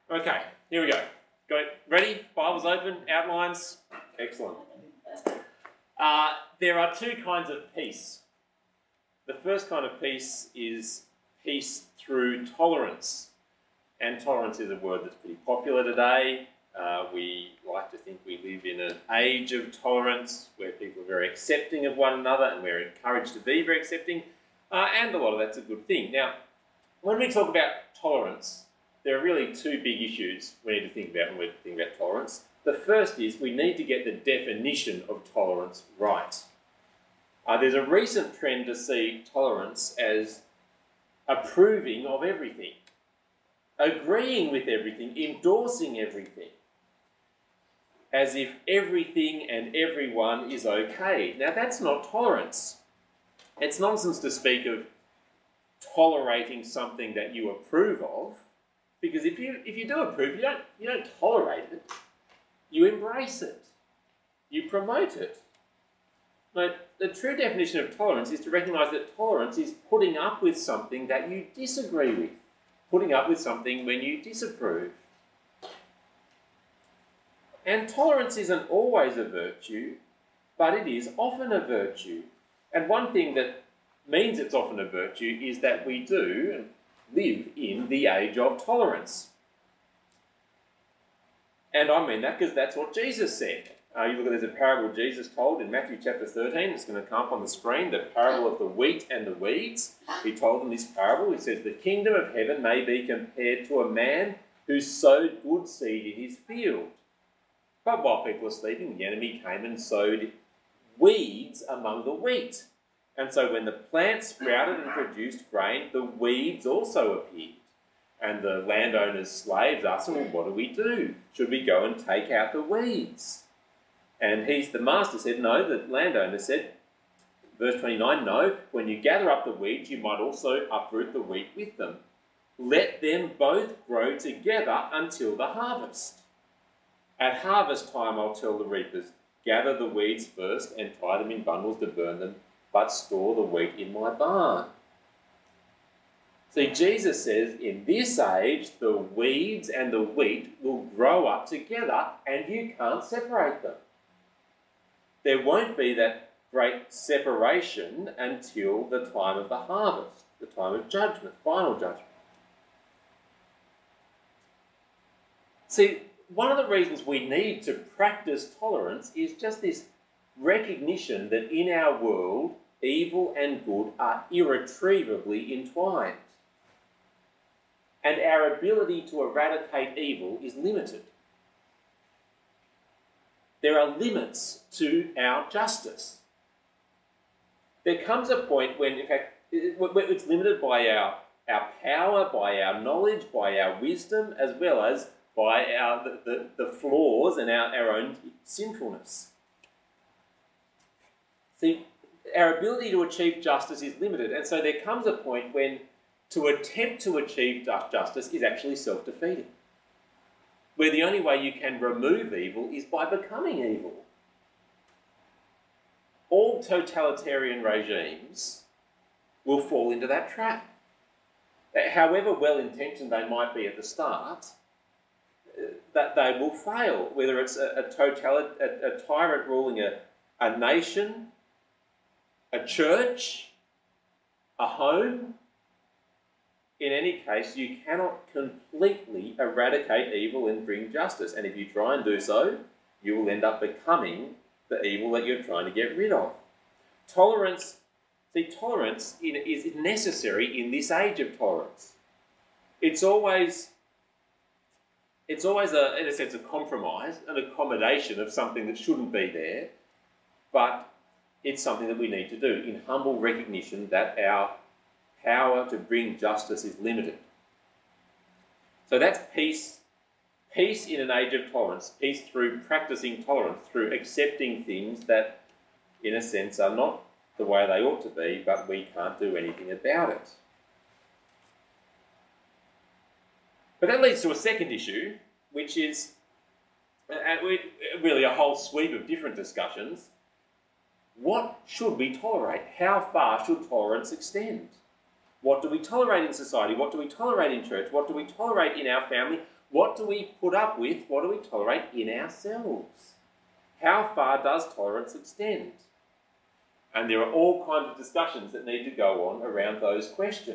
Okay, here we go. Got it? Ready? Bibles open, outlines. Excellent. There are two kinds of peace. The first kind of peace is peace through tolerance. And tolerance is a word that's pretty popular today. We like to think we live in an age of tolerance where people are very accepting of one another and we're encouraged to be very accepting. And a lot of that's a good thing. Now, when we talk about tolerance, there are really two big issues we need to think about when we're thinking about tolerance. The first is we need to get the definition of tolerance right. There's a recent trend to see tolerance as approving of everything, agreeing with everything, endorsing everything, as if everything and everyone is okay. Now, that's not tolerance. It's nonsense to speak of tolerating something that you approve of, because if you do approve, you don't tolerate it. You embrace it. You promote it. But the true definition of tolerance is to recognise that tolerance is putting up with something that you disagree with, putting up with something when you disapprove. And tolerance isn't always a virtue, but it is often a virtue. And one thing that means it's often a virtue is that we do live in the age of tolerance. And I mean that because that's what Jesus said. You look at there's a parable Jesus told in Matthew chapter 13. It's going to come up on the screen, the parable of the wheat and the weeds. He told them this parable. He says, the kingdom of heaven may be compared to a man who sowed good seed in his field. But while people were sleeping, the enemy came and sowed weeds among the wheat. And so when the plant sprouted and produced grain, the weeds also appeared. And the landowner's slaves asked him, well, what do we do? Should we go and take out the weeds? And the master said, no. The landowner said, verse 29, no, when you gather up the weeds, you might also uproot the wheat with them. Let them both grow together until the harvest. At harvest time, I'll tell the reapers, gather the weeds first and tie them in bundles to burn them, but store the wheat in my barn. See, Jesus says, in this age, the weeds and the wheat will grow up together and you can't separate them. There won't be that great separation until the time of the harvest, the time of judgment, final judgment. See, one of the reasons we need to practice tolerance is just this recognition that in our world, evil and good are irretrievably entwined. And our ability to eradicate evil is limited. There are limits to our justice. There comes a point when, in fact, it's limited by our power, by our knowledge, by our wisdom, as well as by the flaws and our own sinfulness. See, our ability to achieve justice is limited, and so there comes a point when to attempt to achieve justice is actually self-defeating, where the only way you can remove evil is by becoming evil. All totalitarian regimes will fall into that trap. However well-intentioned they might be at the start, that they will fail, whether it's a tyrant ruling a nation, a church, a home. In any case, you cannot completely eradicate evil and bring justice. And if you try and do so, you will end up becoming the evil that you're trying to get rid of. Tolerance is necessary in this age of tolerance. It's always in a sense, a compromise, an accommodation of something that shouldn't be there, but it's something that we need to do in humble recognition that our power to bring justice is limited. So that's peace. Peace in an age of tolerance. Peace through practicing tolerance, through accepting things that, in a sense, are not the way they ought to be, but we can't do anything about it. But that leads to a second issue, which is really a whole sweep of different discussions. What should we tolerate? How far should tolerance extend? What do we tolerate in society? What do we tolerate in church? What do we tolerate in our family? what do we put up with? What do we tolerate in ourselves? How far does tolerance extend? And there are all kinds of discussions that need to go on around those questions.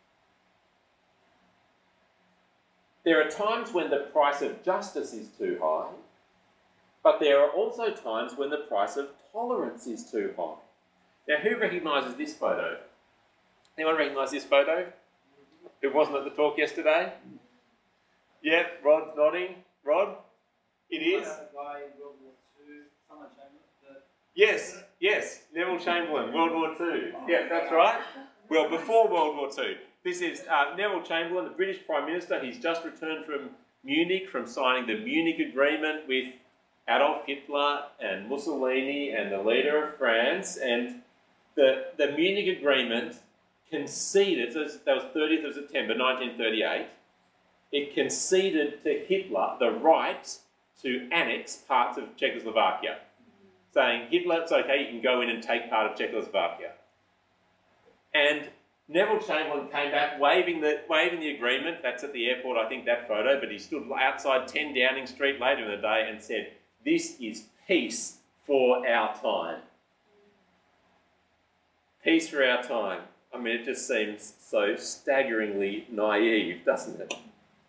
There are times when the price of justice is too high, but there are also times when the price of tolerance is too high. Now, who recognises this photo? Anyone recognise this photo? Who wasn't at the talk yesterday? Yeah, Rod's nodding. Rod? It is? The guy in World War II, someone Chamberlain. Yes, Neville Chamberlain, World War II. Yeah, that's right. Well, before World War II. This is Neville Chamberlain, the British Prime Minister. He's just returned from Munich, from signing the Munich Agreement with Adolf Hitler and Mussolini and the leader of France. And the Munich Agreement conceded, so that was 30th of September 1938, it conceded to Hitler the right to annex parts of Czechoslovakia, saying, Hitler, it's okay, you can go in and take part of Czechoslovakia. And Neville Chamberlain came back waving the agreement. That's at the airport, I think, that photo, but he stood outside 10 Downing Street later in the day and said, this is peace for our time. Peace for our time. I mean, it just seems so staggeringly naive, doesn't it?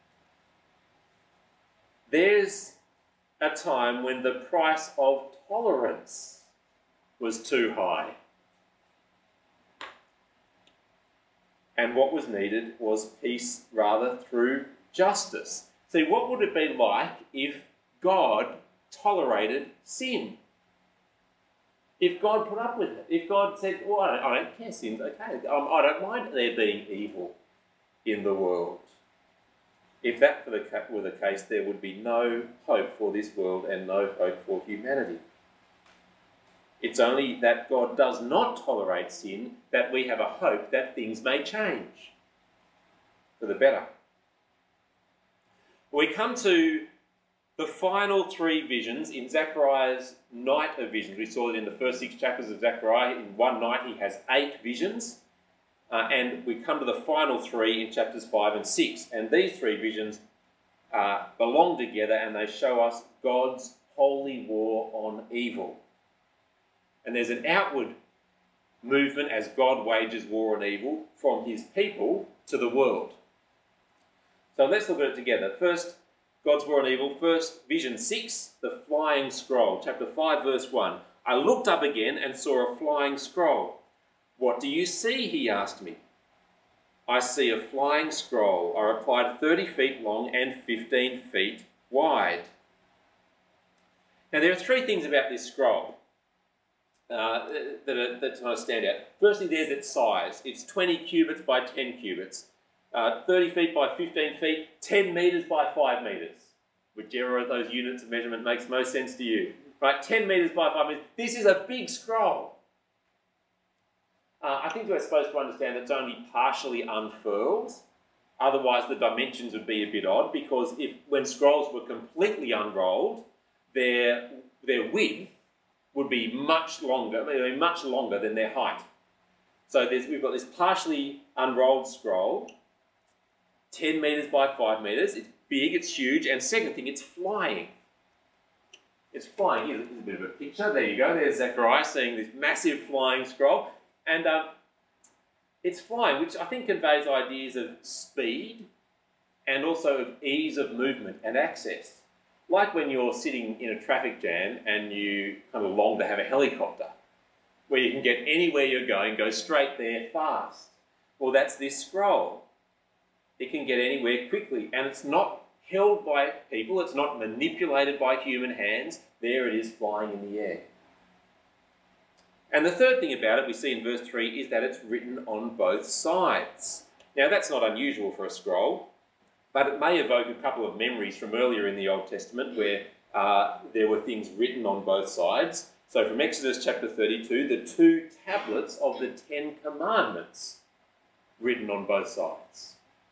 There's a time when the price of tolerance was too high. And what was needed was peace rather through justice. See, what would it be like if God tolerated sin? If God put up with it? If God said, well, I don't care, sin's okay. I don't mind there being evil in the world. If that were the case, there would be no hope for this world and no hope for humanity. It's only that God does not tolerate sin that we have a hope that things may change for the better. We come to the final three visions in Zechariah's night of visions. We saw that in the first 6 chapters of Zechariah. In one night he has 8 visions. And we come to the final 3 in chapters 5 and 6. And these 3 visions belong together and they show us God's holy war on evil. And there's an outward movement as God wages war on evil from his people to the world. So let's look at it together. First, God's war on evil. First, vision 6, the flying scroll. Chapter 5, verse 1. I looked up again and saw a flying scroll. What do you see? He asked me. I see a flying scroll. I replied, 30 feet long and 15 feet wide. Now, there are 3 things about this scroll that kind of stand out. Firstly, there's its size. It's 20 cubits by 10 cubits. 30 feet by 15 feet, 10 metres by 5 metres. Whichever of those units of measurement makes most sense to you. Right, 10 metres by 5 metres. This is a big scroll. I think we're supposed to understand that it's only partially unfurled. Otherwise, the dimensions would be a bit odd, because when scrolls were completely unrolled, their width would be much longer than their height. So we've got this partially unrolled scroll, 10 metres by 5 metres. It's big, it's huge, and second thing, it's flying. It's flying. Here's a bit of a picture. There you go. There's Zechariah seeing this massive flying scroll. And it's flying, which I think conveys ideas of speed and also of ease of movement and access. Like when you're sitting in a traffic jam and you kind of long to have a helicopter, where you can get anywhere you're going, go straight there fast. Well, that's this scroll. It can get anywhere quickly, and it's not held by people, it's not manipulated by human hands. There it is flying in the air. And the third thing about it we see in verse 3 is that it's written on both sides. Now, that's not unusual for a scroll, but it may evoke a couple of memories from earlier in the Old Testament where there were things written on both sides. So from Exodus chapter 32, the 2 tablets of the 10 Commandments written on both sides.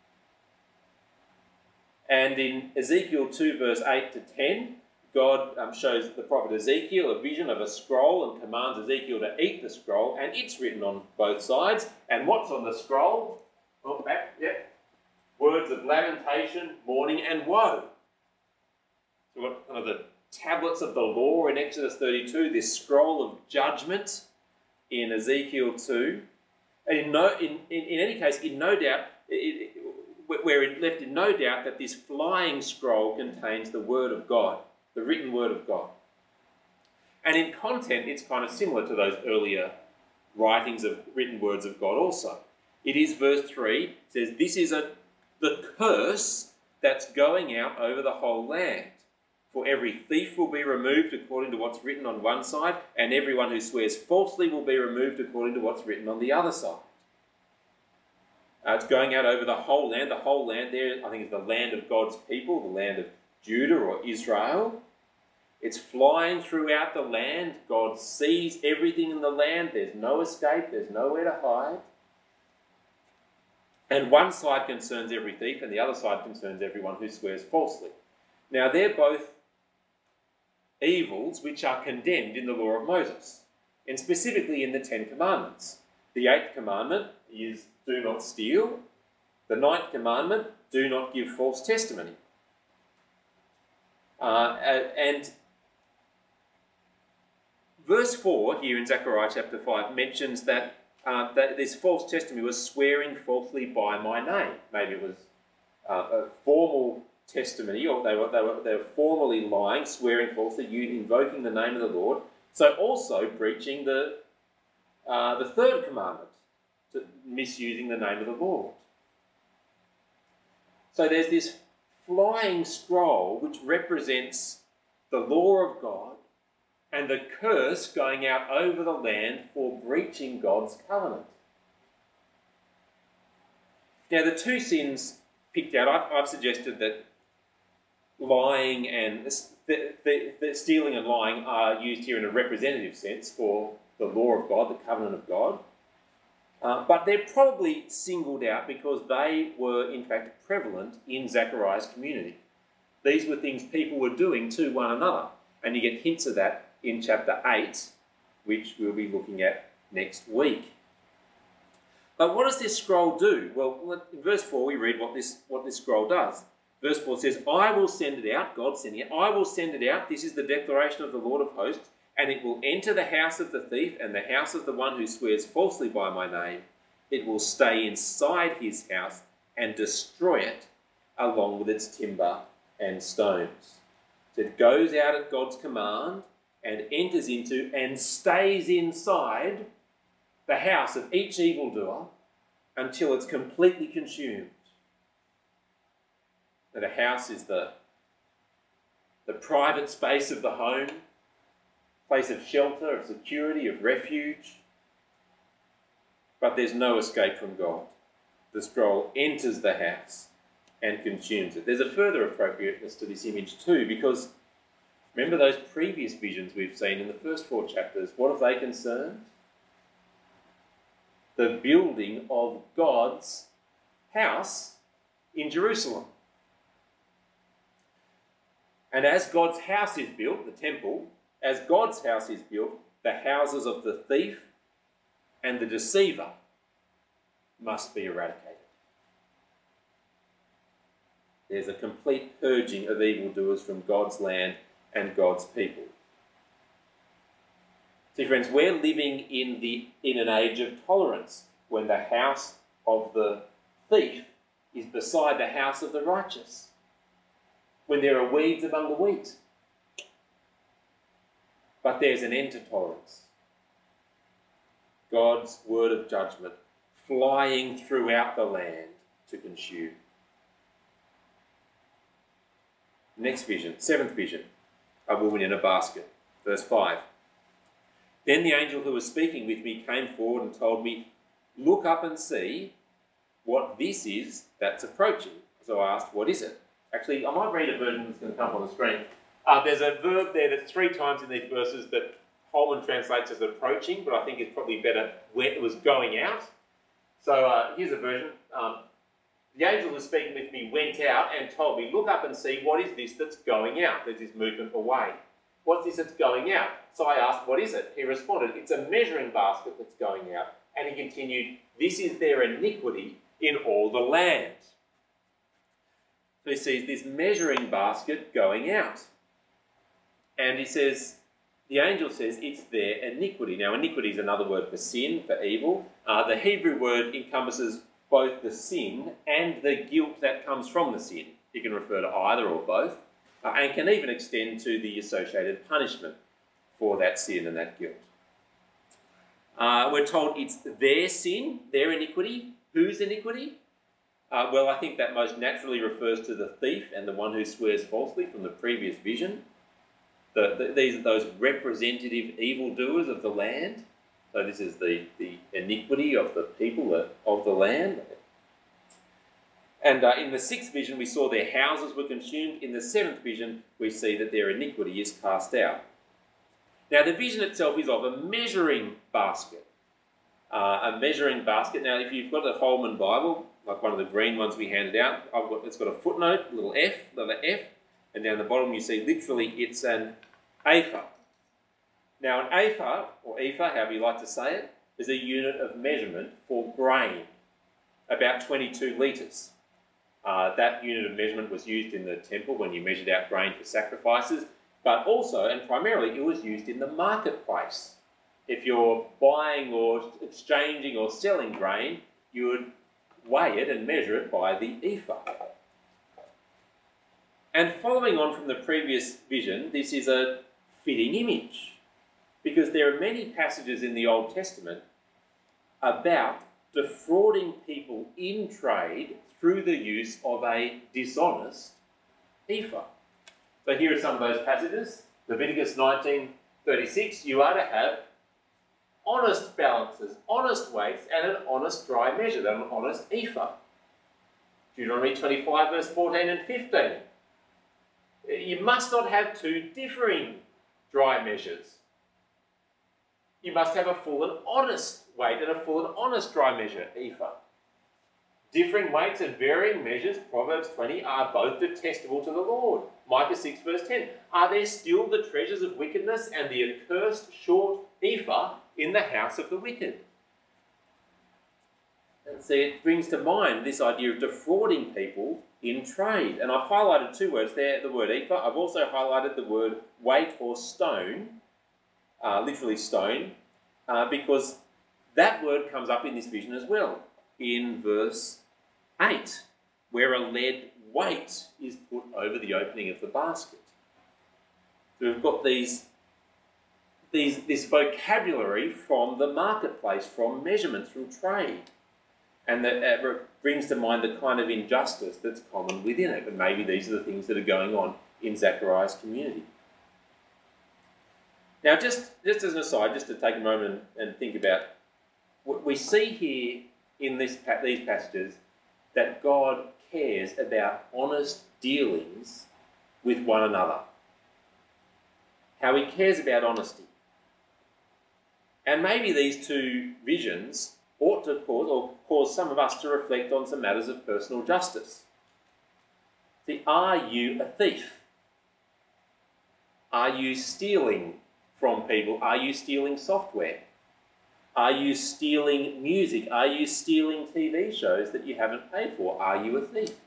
And in Ezekiel 2 verse 8 to 10, God shows the prophet Ezekiel a vision of a scroll and commands Ezekiel to eat the scroll, and it's written on both sides. And what's on the scroll? Oh, back, yep. Word words of lamentation, mourning, and woe. So we've got kind of the tablets of the law in Exodus 32, this scroll of judgment in Ezekiel 2. And in any case, in no doubt, we're left in no doubt that this flying scroll contains the Word of God, the written Word of God. And in content, it's kind of similar to those earlier writings of written words of God also. It is verse 3, says, this is the curse that's going out over the whole land. For every thief will be removed according to what's written on one side, and everyone who swears falsely will be removed according to what's written on the other side. It's going out over the whole land. The whole land there, I think, is the land of God's people, the land of Judah or Israel. It's flying throughout the land. God sees everything in the land. There's no escape. There's nowhere to hide. And one side concerns every thief, and the other side concerns everyone who swears falsely. Now, they're both evils which are condemned in the law of Moses, and specifically in the Ten Commandments. The 8th commandment is do not steal. The 9th commandment, do not give false testimony. And verse 4 here in Zechariah chapter 5 mentions that this false testimony was swearing falsely by my name. Maybe it was a formal testimony, or they were formally lying, swearing falsely, invoking the name of the Lord. So also breaching the 3rd commandment, misusing the name of the Lord. So there's this flying scroll which represents the law of God and the curse going out over the land for breaching God's covenant. Now, the two sins picked out, I've suggested that lying and the stealing and lying are used here in a representative sense for the law of God, the covenant of God. But they're probably singled out because they were, in fact, prevalent in Zechariah's community. These were things people were doing to one another. And you get hints of that in chapter 8, which we'll be looking at next week. But what does this scroll do? Well, in verse 4 we read what this scroll does. Verse 4 says, I will send it out, God sending it, I will send it out, this is the declaration of the Lord of hosts, and it will enter the house of the thief and the house of the one who swears falsely by my name. It will stay inside his house and destroy it along with its timber and stones. So it goes out at God's command and enters into and stays inside the house of each evildoer until it's completely consumed. Now, the house is the private space of the home, place of shelter, of security, of refuge. But there's no escape from God. The scroll enters the house and consumes it. There's a further appropriateness to this image too, because remember those previous visions we've seen in the first 4 chapters. What have they concerned? The building of God's house in Jerusalem. And as God's house is built, the temple, as God's house is built, the houses of the thief and the deceiver must be eradicated. There's a complete purging of evildoers from God's land and God's people. See, friends, we're living in an age of tolerance when the house of the thief is beside the house of the righteous, when there are weeds among the wheat. But there's an end to tolerance. God's word of judgment flying throughout the land to consume. Next vision, 7th vision, a woman in a basket. Verse 5. Then the angel who was speaking with me came forward and told me, look up and see what this is that's approaching. So I asked, what is it? Actually, I might read a version that's going to come up on the screen. There's a verb there that's 3 times in these verses that Holman translates as approaching, but I think it's probably better when it was going out. So here's a version. The angel who was speaking with me went out and told me, look up and see what is this that's going out. There's this movement away. What's this that's going out? So I asked, what is it? He responded, it's a measuring basket that's going out. And he continued, this is their iniquity in all the land. So he sees this measuring basket going out. And he says, the angel says, it's their iniquity. Now, iniquity is another word for sin, for evil. The Hebrew word encompasses both the sin and the guilt that comes from the sin. You can refer to either or both, and can even extend to the associated punishment for that sin and that guilt. We're told it's their sin, their iniquity. Whose iniquity? Well, I think that most naturally refers to the thief and the one who swears falsely from the previous vision. These are those representative evildoers of the land. So this is the iniquity of the people of the land. And in the sixth vision, we saw their houses were consumed. In the seventh vision, we see that their iniquity is cast out. Now, the vision itself is of a measuring basket. A measuring basket. Now, if you've got a Holman Bible, like one of the green ones we handed out, it's got a footnote, little F, and down the bottom you see literally it's an ephah. Now, an ephah, or ephah, however you like to say it, is a unit of measurement for grain, about 22 litres. That unit of measurement was used in the temple when you measured out grain for sacrifices, but also, and primarily, it was used in the marketplace. If you're buying or exchanging or selling grain, you would weigh it and measure it by the ephah. And following on from the previous vision, this is a fitting image, because there are many passages in the Old Testament about defrauding people in trade through the use of a dishonest ephah. So here are some of those passages. Leviticus 19:36, you are to have honest balances, honest weights, and an honest dry measure, an honest ephah. Deuteronomy 25 verse 14 and 15. You must not have two differing dry measures. You must have a full and honest weight and a full and honest dry measure, ephah. Differing weights and varying measures, Proverbs 20, are both detestable to the Lord. Micah 6 verse 10. Are there still the treasures of wickedness and the accursed short ephah in the house of the wicked? And see, it brings to mind this idea of defrauding people in trade. And I've highlighted two words there, the word ephah. I've also highlighted the word weight or stone, literally stone, because that word comes up in this vision as well, in verse 8, where a lead weight is put over the opening of the basket. So we've got this vocabulary from the marketplace, from measurements, from trade. And that brings to mind the kind of injustice that's common within it. And maybe these are the things that are going on in Zechariah's community. Now, just as an aside, just to take a moment and think about, we see here in these passages that God cares about honest dealings with one another. How he cares about honesty. And maybe these two visions ought to cause some of us to reflect on some matters of personal justice. See, are you a thief? Are you stealing from people? Are you stealing software? Are you stealing music? Are you stealing TV shows that you haven't paid for? Are you a thief?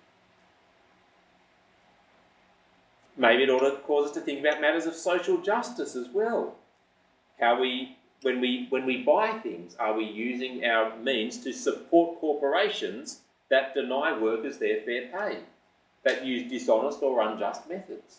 Maybe it ought to cause us to think about matters of social justice as well. How when we buy things, are we using our means to support corporations that deny workers their fair pay, that use dishonest or unjust methods?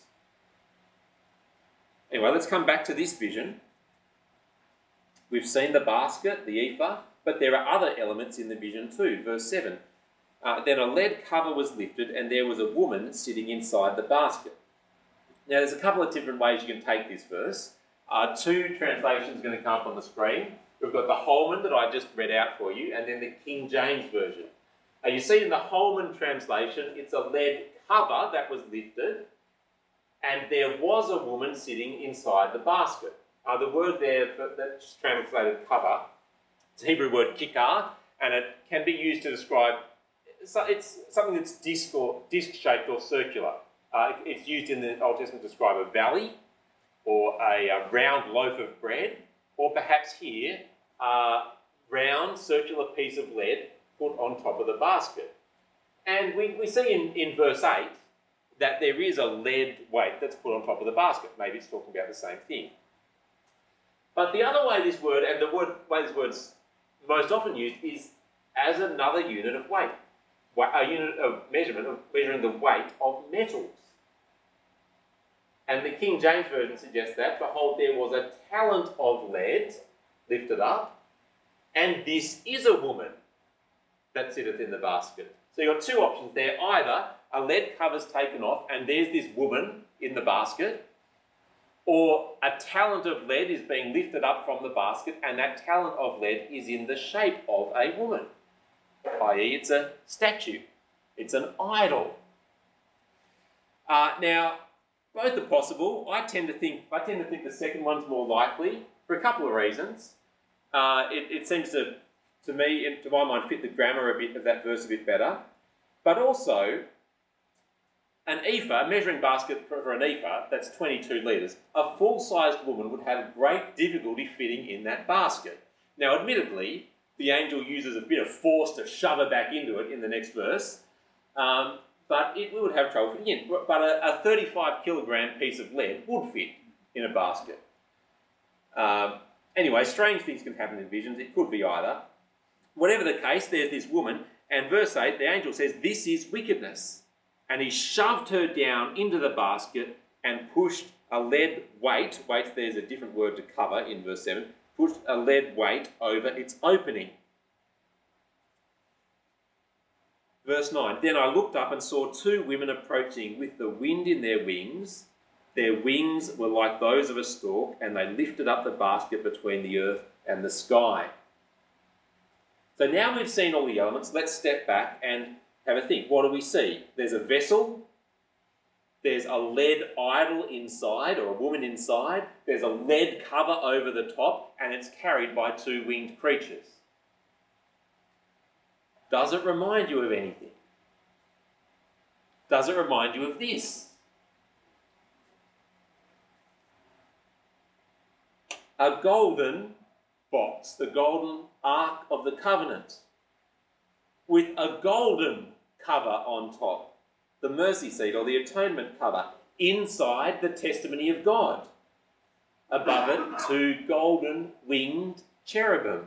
Anyway, let's come back to this vision. We've seen the basket, the ephah, but there are other elements in the vision too. Verse 7. Then a lead cover was lifted and there was a woman sitting inside the basket. Now there's a couple of different ways you can take this verse. Two translations are going to come up on the screen. We've got the Holman that I just read out for you, and then the King James Version. You see in the Holman translation, it's a lead cover that was lifted, and there was a woman sitting inside the basket. The word there that's translated cover, it's a Hebrew word kikar, and it can be used to describe, it's something that's disc-shaped or circular. It's used in the Old Testament to describe a valley, or a round loaf of bread, or perhaps here, a round circular piece of lead put on top of the basket. And we see in verse 8 that there is a lead weight that's put on top of the basket. Maybe it's talking about the same thing. But the other way this word, and the way this word's most often used, is as another unit of weight. A unit of measurement, of measuring the weight of metals. And the King James Version suggests that, behold, there was a talent of lead lifted up, and this is a woman that sitteth in the basket. So you've got two options there. Either a lead cover's taken off and there's this woman in the basket, or a talent of lead is being lifted up from the basket and that talent of lead is in the shape of a woman, i.e. it's a statue, it's an idol. Now, both are possible. I tend to think the second one's more likely for a couple of reasons. It seems to me, to my mind, fit the grammar of that verse a bit better. But also, an ephah, a measuring basket for an ephah, that's 22 litres. A full-sized woman would have great difficulty fitting in that basket. Now, admittedly, the angel uses a bit of force to shove her back into it in the next verse, but we would have trouble fitting in. But a 35-kilogram piece of lead would fit in a basket. Anyway, strange things can happen in visions. It could be either. Whatever the case, there's this woman, and verse 8, the angel says, this is wickedness. And he shoved her down into the basket and pushed a lead weight, there's a different word to cover in verse 7, pushed a lead weight over its opening. Verse 9, then I looked up and saw two women approaching with the wind in their wings. Their wings were like those of a stork, and they lifted up the basket between the earth and the sky. So now we've seen all the elements, let's step back and have a think. What do we see? There's a vessel, there's a lead idol inside, or a woman inside, there's a lead cover over the top, and it's carried by two winged creatures. Does it remind you of anything? Does it remind you of this? A golden box, the golden Ark of the Covenant, with a golden cover on top, the mercy seat or the atonement cover, inside the testimony of God. Above it, two golden winged cherubim.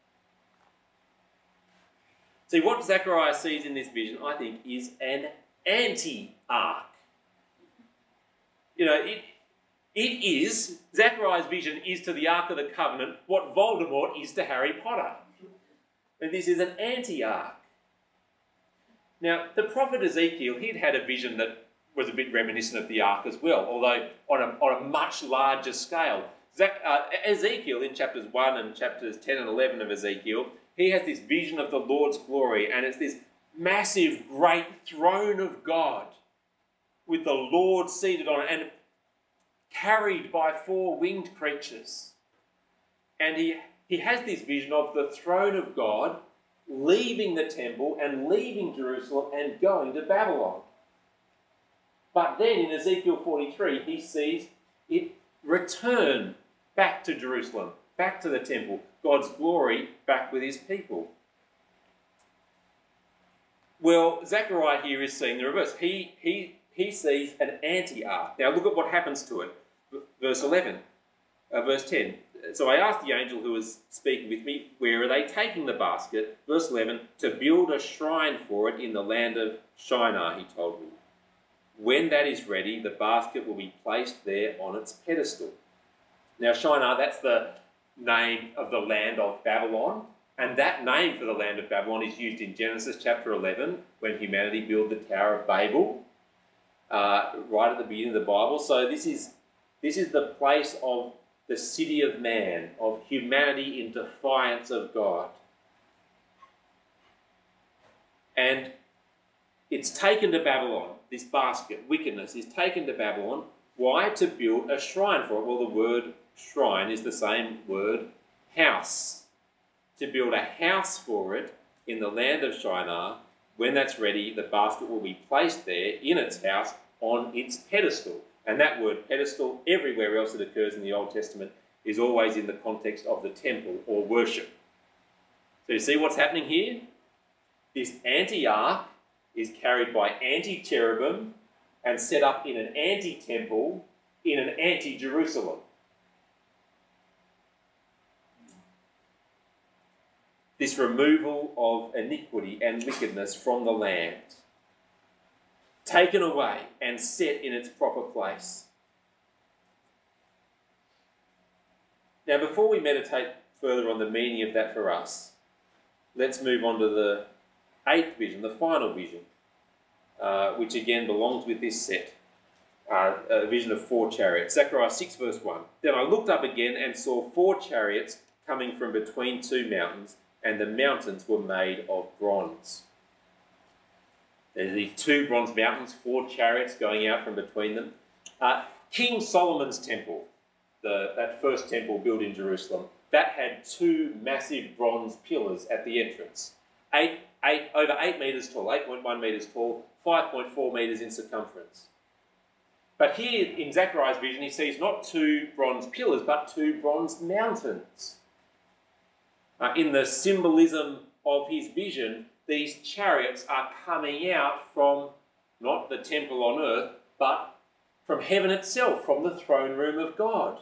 See, what Zechariah sees in this vision, I think, is an anti-ark. You know, Zechariah's vision is to the Ark of the Covenant what Voldemort is to Harry Potter. And this is an anti-ark. Now, the prophet Ezekiel, he'd had a vision that was a bit reminiscent of the ark as well, although on a much larger scale. Ezekiel, in chapters 1 and chapters 10 and 11 of Ezekiel, he has this vision of the Lord's glory, and it's this massive, great throne of God with the Lord seated on it and carried by four winged creatures. And he has this vision of the throne of God leaving the temple and leaving Jerusalem and going to Babylon. But then in Ezekiel 43, he sees it return back to Jerusalem, back to the temple, God's glory back with his people. Well, Zechariah here is seeing the reverse. He sees an anti-ark. Now look at what happens to it. Verse 10. So I asked the angel who was speaking with me, where are they taking the basket? Verse 11, to build a shrine for it in the land of Shinar, he told me. When that is ready, the basket will be placed there on its pedestal. Now Shinar, that's the name of the land of Babylon, and that name for the land of Babylon is used in Genesis chapter 11 when humanity built the Tower of Babel, right at the beginning of the Bible. So this is the place of the city of man, of humanity in defiance of God. And it's taken to Babylon, this basket, wickedness, is taken to Babylon. Why? To build a shrine for it. Well, the word shrine is the same word house. To build a house for it in the land of Shinar. When that's ready, the basket will be placed there in its house on its pedestal. And that word pedestal, everywhere else it occurs in the Old Testament, is always in the context of the temple or worship. So you see what's happening here? This anti-ark is carried by anti-cherubim, and set up in an anti-temple in an anti-Jerusalem. This removal of iniquity and wickedness from the land, taken away and set in its proper place. Now, before we meditate further on the meaning of that for us, let's move on to the 8th vision, the final vision, which again belongs with this set, a vision of 4 chariots. Zechariah 6 verse 1. Then I looked up again and saw 4 chariots coming from between 2 mountains, and the mountains were made of bronze. There's these 2 bronze mountains, 4 chariots going out from between them. King Solomon's temple, that first temple built in Jerusalem, that had 2 massive bronze pillars at the entrance. Over 8 metres tall, 8.1 metres tall, 5.4 metres in circumference. But here in Zechariah's vision, he sees not 2 bronze pillars, but 2 bronze mountains. In the symbolism of his vision, these chariots are coming out from not the temple on earth, but from heaven itself, from the throne room of God.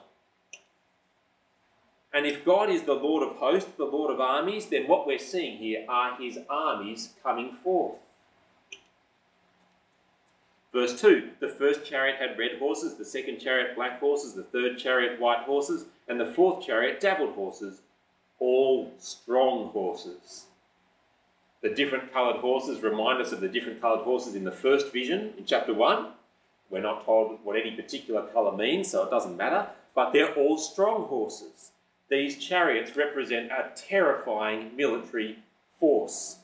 And if God is the Lord of hosts, the Lord of armies, then what we're seeing here are his armies coming forth. Verse 2, the first chariot had red horses, the second chariot black horses, the third chariot white horses, and the fourth chariot dappled horses, all strong horses. The different coloured horses remind us of the different coloured horses in the first vision in chapter 1. We're not told what any particular colour means, so it doesn't matter, but they're all strong horses. These chariots represent a terrifying military force.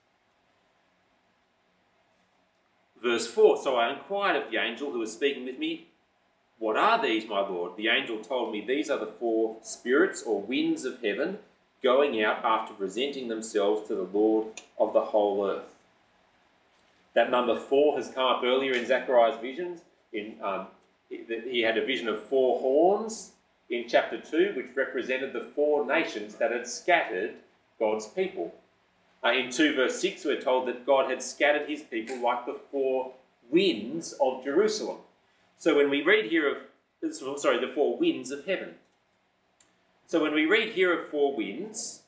Verse 4, so I inquired of the angel who was speaking with me, what are these, my Lord? The angel told me, these are the 4 spirits or winds of heaven going out after presenting themselves to the Lord of the whole earth. That number 4 has come up earlier in Zechariah's visions. He had a vision of 4 horns in chapter 2, which represented the 4 nations that had scattered God's people. In 2 verse 6, we're told that God had scattered his people like the 4 winds of Jerusalem. So when we read here of, the 4 winds of heaven. So when we read here of 4 winds,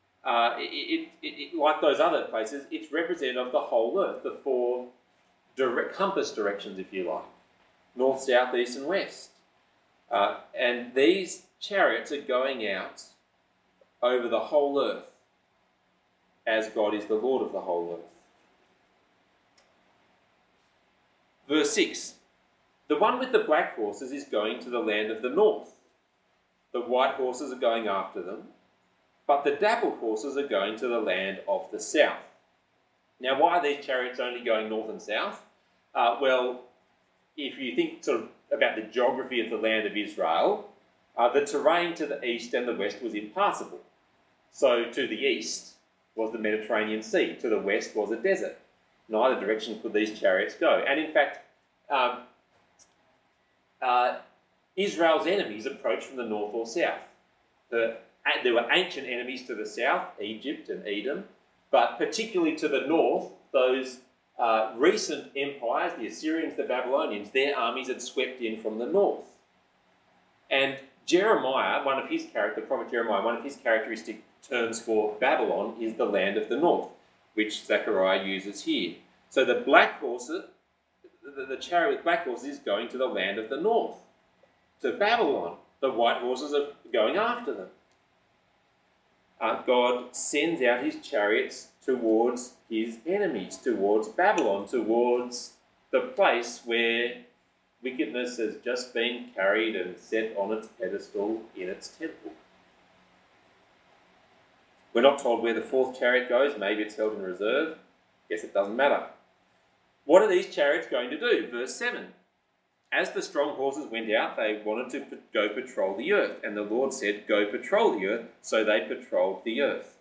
like those other places, it's representative of the whole earth, the 4 compass directions, if you like, north, south, east and west. And these chariots are going out over the whole earth as God is the Lord of the whole earth. Verse 6, the one with the black horses is going to the land of the north. The white horses are going after them, but the dappled horses are going to the land of the south. Now, why are these chariots only going north and south? Well, if you think sort of about the geography of the land of Israel, the terrain to the east and the west was impassable. So to the east was the Mediterranean Sea, to the west was a desert. Neither direction could these chariots go. And in fact, Israel's enemies approached from the north or south. There were ancient enemies to the south, Egypt and Edom, but particularly to the north, those recent empires, the Assyrians, the Babylonians, their armies had swept in from the north. And Jeremiah, the prophet Jeremiah, one of his characteristic terms for Babylon is the land of the north, which Zechariah uses here. So the black horses, the chariot with black horses is going to the land of the north, to Babylon. The white horses are going after them. God sends out his chariots towards his enemies, towards Babylon, towards the place where wickedness has just been carried and set on its pedestal in its temple. We're not told where the 4th chariot goes. Maybe it's held in reserve. Guess it doesn't matter. What are these chariots going to do? Verse 7. As the strong horses went out, they wanted to go patrol the earth. And the Lord said, go patrol the earth. So they patrolled the earth.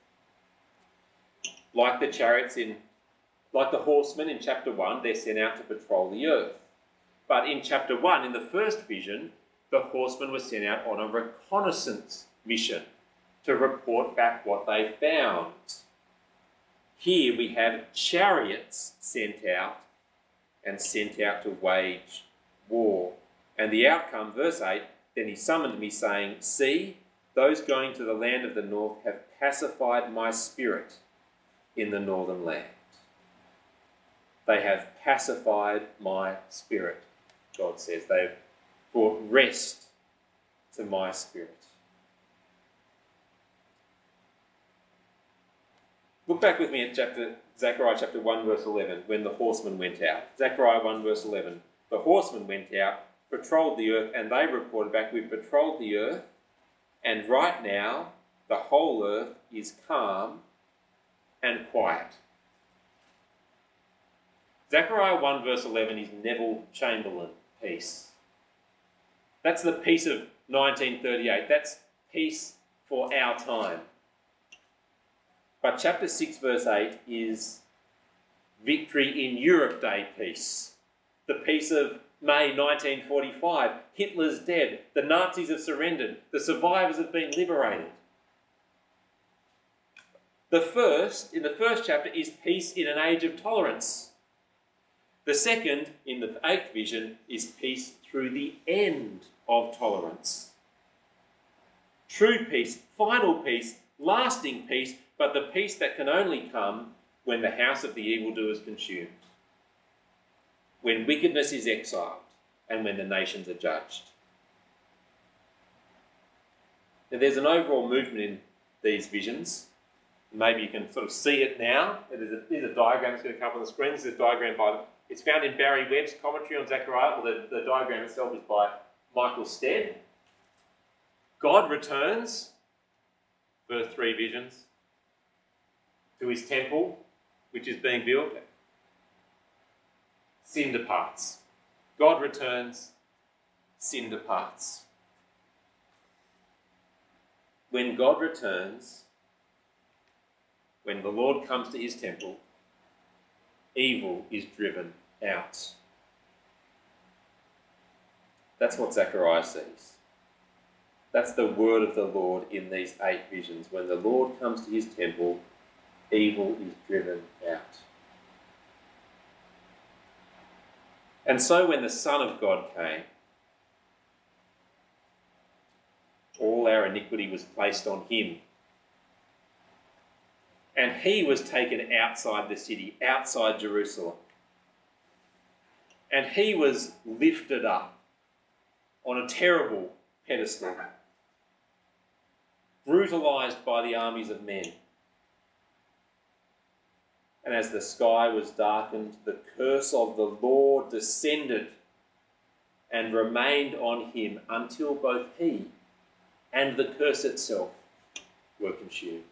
Like the horsemen in chapter 1, they're sent out to patrol the earth. But in chapter 1, in the first vision, the horsemen were sent out on a reconnaissance mission to report back what they found. Here we have chariots sent out and sent out to wage war. And the outcome, verse 8, then he summoned me, saying, See, those going to the land of the north have pacified my spirit in the northern land. They have pacified my spirit, God says. They've brought rest to my spirit. Look back with me at Zechariah chapter 1 verse 11, when the horsemen went out. Zechariah 1 verse 11. The horsemen went out, patrolled the earth, and they reported back, we've patrolled the earth, and right now the whole earth is calm and quiet. Zechariah 1 verse 11 is Neville Chamberlain peace. That's the peace of 1938. That's peace for our time. But chapter 6 verse 8 is Victory in Europe Day peace. The peace of May 1945. Hitler's dead. The Nazis have surrendered. The survivors have been liberated. In the first chapter, is peace in an age of tolerance. The second, in the 8th vision, is peace through the end of tolerance. True peace, final peace, lasting peace, but the peace that can only come when the house of the evildoer is consumed, when wickedness is exiled, and when the nations are judged. Now, there's an overall movement in these visions. Maybe you can sort of see it now. There's a diagram that's going to come up on the screen. This is a diagram it's found in Barry Webb's commentary on Zechariah. Well, the diagram itself is by Michael Stead. God returns, verse 3 visions, to his temple, which is being built. Sin departs. God returns, sin departs. When God returns, when the Lord comes to his temple, evil is driven out. That's what Zechariah sees. That's the word of the Lord in these 8 visions. When the Lord comes to his temple, evil is driven out. And so when the Son of God came, all our iniquity was placed on him. And he was taken outside the city, outside Jerusalem. And he was lifted up on a terrible pedestal, brutalised by the armies of men. And as the sky was darkened, the curse of the Lord descended and remained on him until both he and the curse itself were consumed.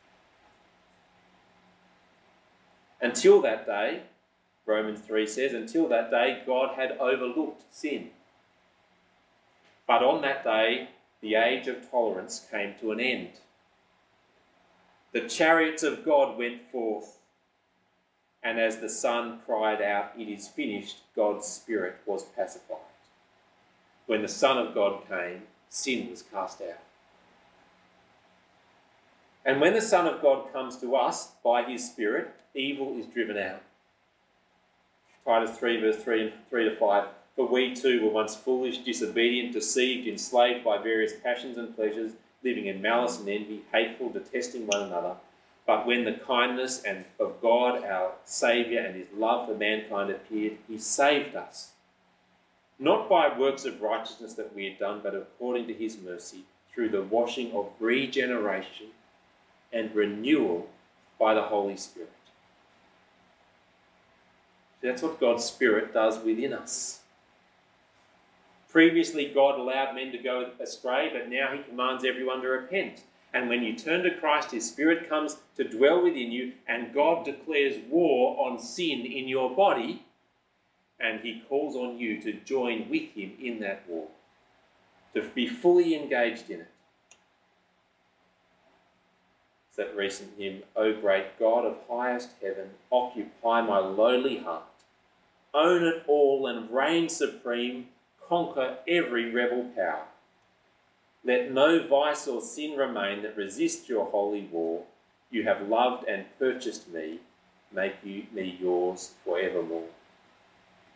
Until that day, Romans 3 says, until that day God had overlooked sin. But on that day, the age of tolerance came to an end. The chariots of God went forth, and as the Son cried out, "It is finished," God's Spirit was pacified. When the Son of God came, sin was cast out. And when the Son of God comes to us by his Spirit, evil is driven out. Titus 3 verse 3 and 3 to 5. For we too were once foolish, disobedient, deceived, enslaved by various passions and pleasures, living in malice and envy, hateful, detesting one another. But when the kindness of God, our Saviour, and his love for mankind appeared, he saved us, not by works of righteousness that we had done, but according to his mercy, through the washing of regeneration and renewal by the Holy Spirit. That's what God's Spirit does within us. Previously, God allowed men to go astray, but now he commands everyone to repent. And when you turn to Christ, his Spirit comes to dwell within you, and God declares war on sin in your body, and he calls on you to join with him in that war, to be fully engaged in it. It's that recent hymn, O great God of highest heaven, occupy my lowly heart, own it all and reign supreme, conquer every rebel power. Let no vice or sin remain that resists your holy war. You have loved and purchased me, make me yours forevermore.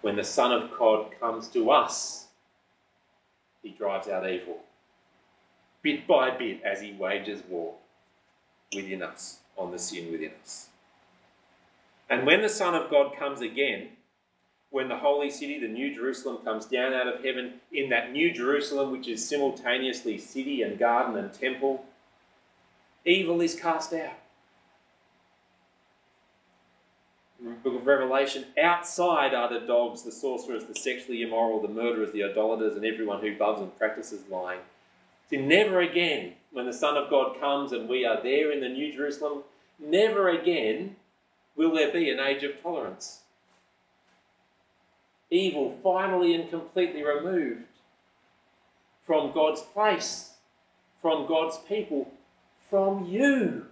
When the Son of God comes to us, he drives out evil, bit by bit, as he wages war within us, on the sin within us. And when the Son of God comes again, when the holy city, the New Jerusalem, comes down out of heaven, in that New Jerusalem, which is simultaneously city and garden and temple, evil is cast out. In the book of Revelation, outside are the dogs, the sorcerers, the sexually immoral, the murderers, the idolaters, and everyone who loves and practices lying. So never again, when the Son of God comes and we are there in the New Jerusalem, never again will there be an age of tolerance. Evil finally and completely removed from God's place, from God's people, from you.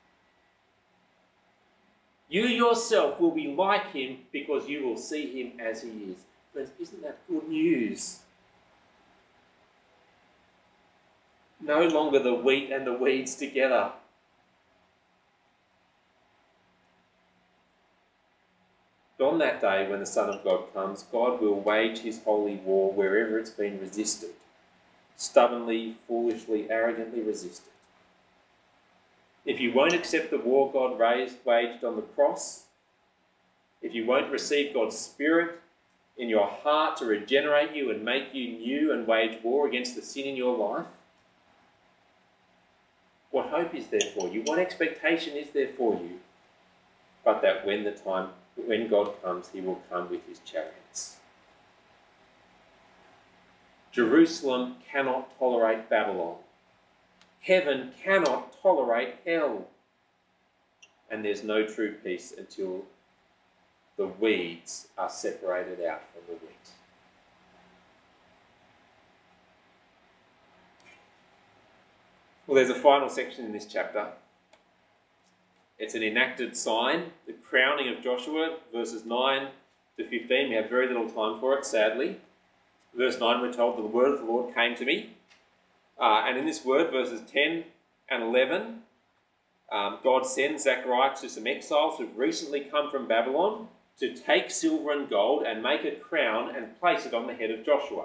You yourself will be like him because you will see him as he is. Friends, isn't that good news? No longer the wheat and the weeds together. On that day when the Son of God comes, God will wage his holy war wherever it's been resisted. Stubbornly, foolishly, arrogantly resisted. If you won't accept the war God waged on the cross, if you won't receive God's Spirit in your heart to regenerate you and make you new and wage war against the sin in your life, what hope is there for you? What expectation is there for you? But that when God comes, he will come with his chariots. Jerusalem cannot tolerate Babylon. Heaven cannot tolerate hell. And there's no true peace until the weeds are separated out from the wheat. Well, there's a final section in this chapter. It's an enacted sign, the crowning of Joshua, verses 9 to 15. We have very little time for it, sadly. Verse 9, we're told, the word of the Lord came to me. And in this word, verses 10 and 11, God sends Zechariah to some exiles who've recently come from Babylon to take silver and gold and make a crown and place it on the head of Joshua.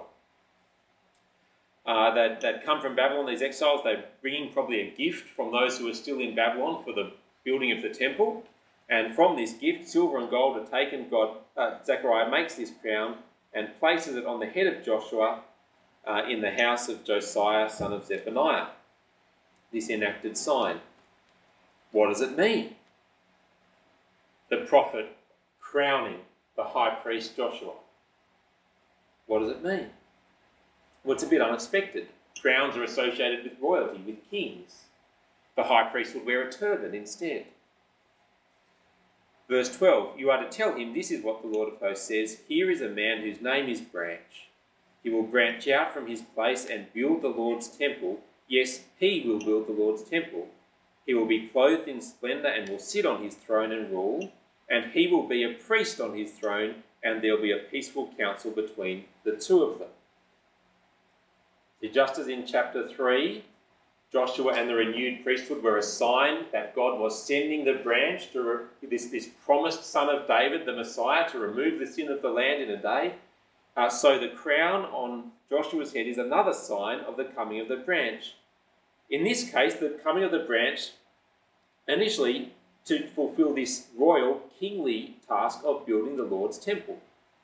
They'd come from Babylon, these exiles. They're bringing probably a gift from those who are still in Babylon for the building of the temple. And from this gift, silver and gold are taken. Zechariah makes this crown and places it on the head of Joshua in the house of Josiah, son of Zephaniah. This enacted sign. What does it mean? The prophet crowning the high priest Joshua. What does it mean? Well, it's a bit unexpected. Crowns are associated with royalty, with kings. The high priest would wear a turban instead. Verse 12, you are to tell him, this is what the Lord of hosts says, here is a man whose name is Branch. He will branch out from his place and build the Lord's temple. Yes, he will build the Lord's temple. He will be clothed in splendour and will sit on his throne and rule, and he will be a priest on his throne, and there will be a peaceful counsel between the two of them. Just as in chapter 3, Joshua and the renewed priesthood were a sign that God was sending the branch, to this promised son of David, the Messiah, to remove the sin of the land in a day. So the crown on Joshua's head is another sign of the coming of the branch. In this case, the coming of the branch, initially to fulfill this royal, kingly task of building the Lord's temple.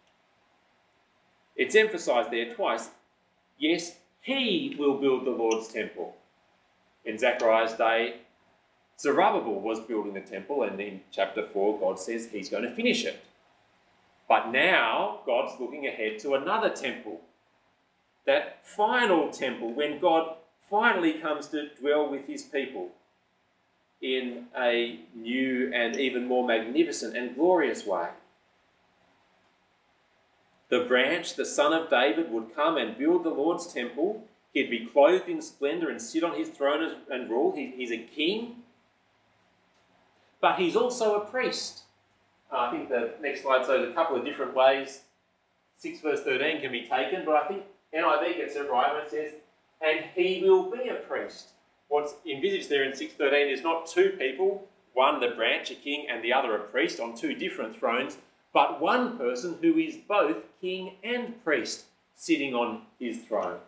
It's emphasised there twice. Yes, he will build the Lord's temple. In Zechariah's day, Zerubbabel was building the temple, and in chapter 4, God says he's going to finish it. But now, God's looking ahead to another temple. That final temple, when God finally comes to dwell with his people in a new and even more magnificent and glorious way. The branch, the son of David, would come and build the Lord's temple. He'd be clothed in splendour and sit on his throne and rule. He's a king. But he's also a priest. I think the next slide shows a couple of different ways 6 verse 13 can be taken, but I think NIV gets it right when it says, and he will be a priest. What's envisaged there in 6:13 is not two people, one the branch, a king, and the other a priest, on two different thrones, but one person who is both king and priest, sitting on his throne.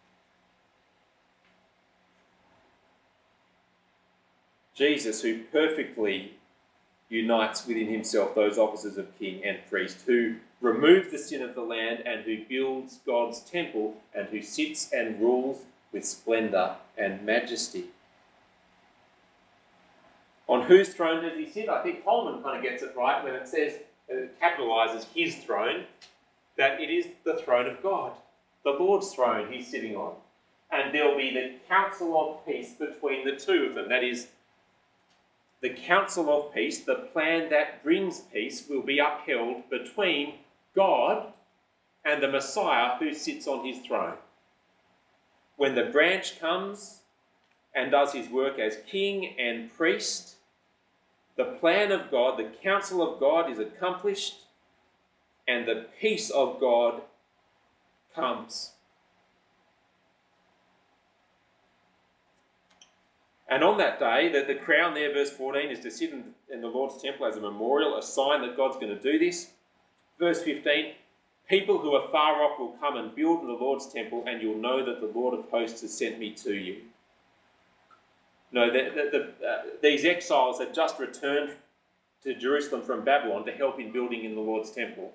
Jesus, who perfectly unites within himself those offices of king and priest, who removes the sin of the land and who builds God's temple and who sits and rules with splendour and majesty. On whose throne does he sit? I think Holman kind of gets it right when it says, it capitalises his throne, that it is the throne of God, the Lord's throne he's sitting on. And there'll be the council of peace between the two of them. That is, the council of peace, the plan that brings peace, will be upheld between God and the Messiah who sits on his throne. When the branch comes and does his work as king and priest, the plan of God, the counsel of God is accomplished and the peace of God comes. And on that day, the crown there, verse 14, is to sit in the Lord's temple as a memorial, a sign that God's going to do this. Verse 15, people who are far off will come and build in the Lord's temple, and you'll know that the Lord of hosts has sent me to you. No, these exiles had just returned to Jerusalem from Babylon to help in building in the Lord's temple.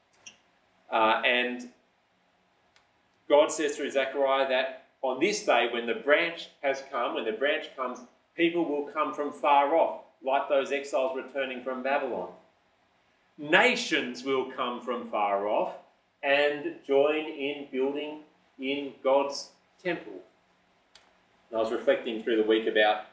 And God says through Zechariah that on this day, when the branch has come, when the branch comes, people will come from far off, like those exiles returning from Babylon. Nations will come from far off and join in building in God's temple. And I was reflecting through the week about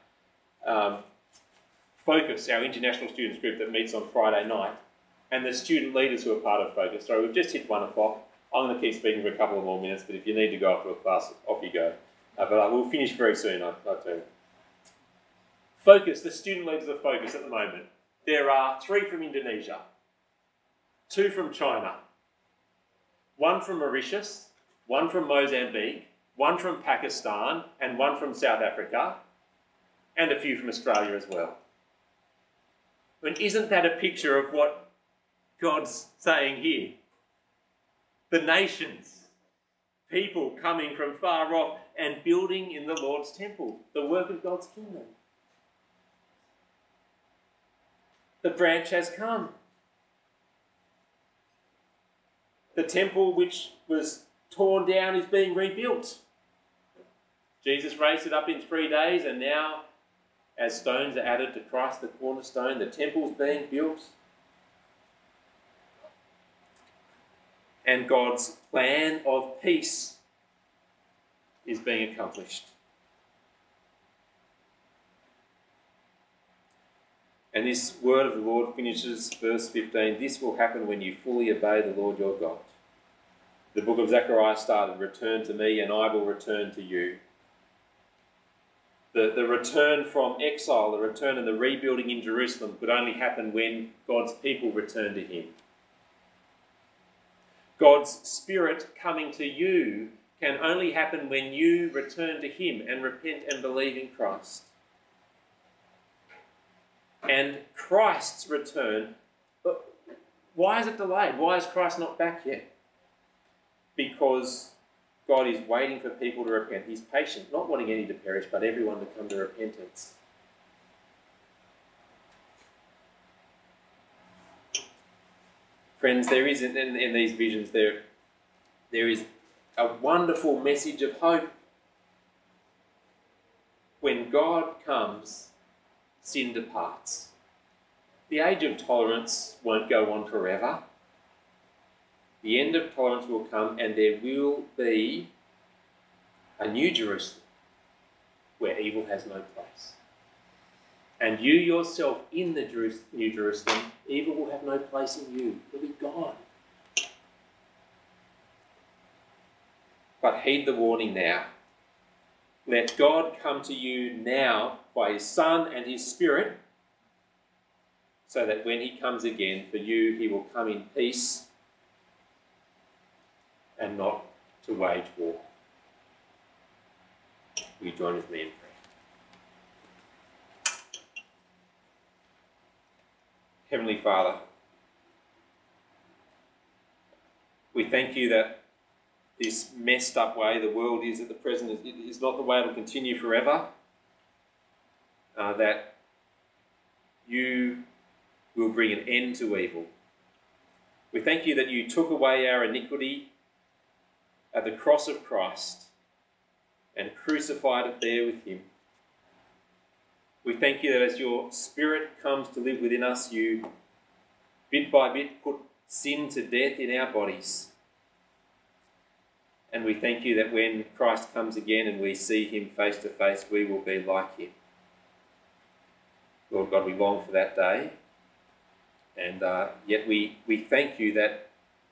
Focus, our international students group that meets on Friday night, and the student leaders who are part of Focus. So we've just hit 1 o'clock. I'm going to keep speaking for a couple of more minutes, but if you need to go off to a class, off you go. But we'll finish very soon, I tell you. Focus, the student leaders of Focus at the moment. There are 3 from Indonesia, 2 from China, 1 from Mauritius, 1 from Mozambique, 1 from Pakistan, and 1 from South Africa, and a few from Australia as well. I mean, isn't that a picture of what God's saying here? The nations, people coming from far off and building in the Lord's temple, the work of God's kingdom. The branch has come. The temple which was torn down is being rebuilt. Jesus raised it up in 3 days, and now, as stones are added to Christ the cornerstone, the temple's being built. And God's plan of peace is being accomplished. And this word of the Lord finishes verse 15. This will happen when you fully obey the Lord your God. The book of Zechariah started, return to me and I will return to you. The return from exile, the return and the rebuilding in Jerusalem could only happen when God's people returned to him. God's Spirit coming to you can only happen when you return to him and repent and believe in Christ. And Christ's return, why is it delayed? Why is Christ not back yet? Because God is waiting for people to repent. He's patient, not wanting any to perish, but everyone to come to repentance. Friends, there is in these visions, there is a wonderful message of hope. When God comes, sin departs. The age of tolerance won't go on forever. The end of tolerance will come, and there will be a new Jerusalem where evil has no place. And you yourself in the new Jerusalem, evil will have no place in you. It'll be gone. But heed the warning now. Let God come to you now by his Son and his Spirit, so that when he comes again for you, he will come in peace and not to wage war. Will you join with me in prayer? Heavenly Father, We thank you that this messed up way the world is at the present is not the way it will continue forever. That you will bring an end to evil. We thank you that you took away our iniquity at the cross of Christ and crucified it there with him. We thank you that as your Spirit comes to live within us, you bit by bit put sin to death in our bodies. And we thank you that when Christ comes again and we see him face to face, we will be like him. Lord God, we long for that day. And yet we thank you that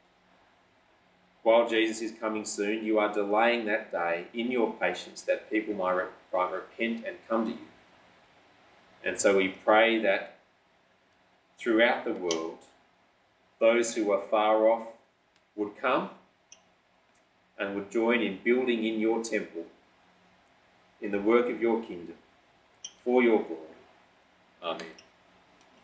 while Jesus is coming soon, you are delaying that day in your patience that people might repent and come to you. And so we pray that throughout the world, those who are far off would come and would join in building in your temple, in the work of your kingdom, for your glory. Amen.